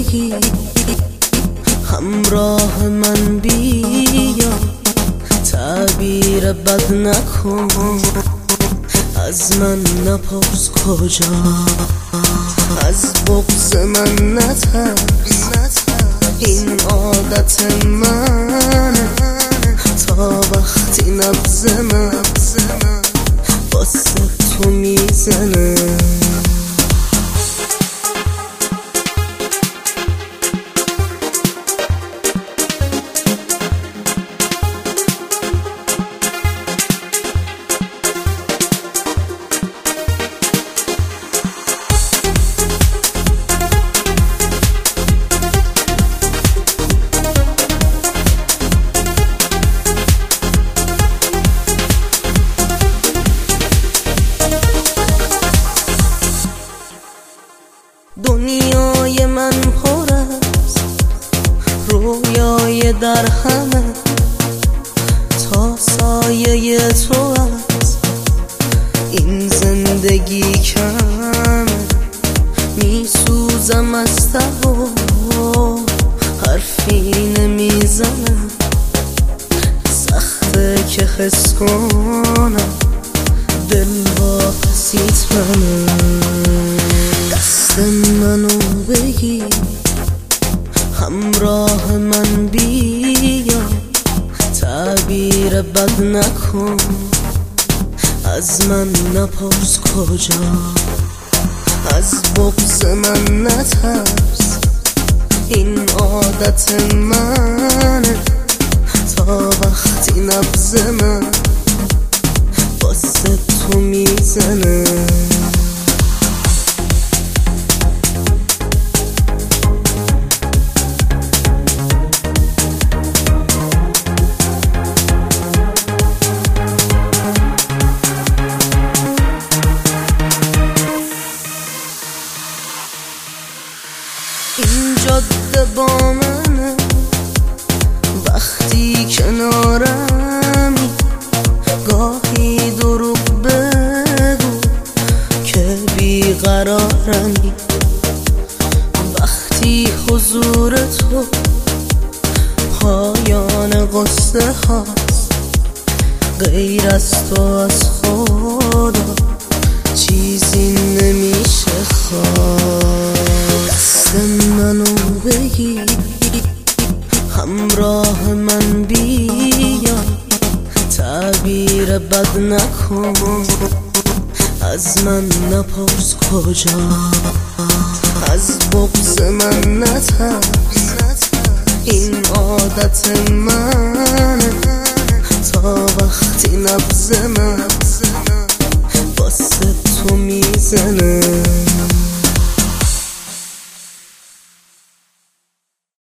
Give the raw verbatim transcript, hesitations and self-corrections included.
بگی همراه من بیا، تعبیر بد نکن، از من نپرس کجا، از بغض من نترس، این عادت من تا وقتی نبض من واسه تو میزنه. دنیای من پر است رویای در همه، تا سایه تو است این زندگی کم، میسوزم از ته و حرفی نمیزنم، سخته که حس کنم دل واپسیت منم. دست منو بگی همراه من بیا، تعبیر بد نکن، از من نپرس کجا، از بغض من نترس، این عادت من تا وقتی نبض من واسه تو میزنه. این جاده با منه وقتی کنارمی، گاهی دروغ بگو که بیقرارمی، وقتی حضور تو پایان قصه هاست، غیر از تو از خدا چیزی نمیشه خواست. دست منو بگی همراه من بیا، تعبیر بد نکن، از من نپرس کجا، از بغض من نترس، این عادت من تا وقتی نبض من واسه تو میزنه.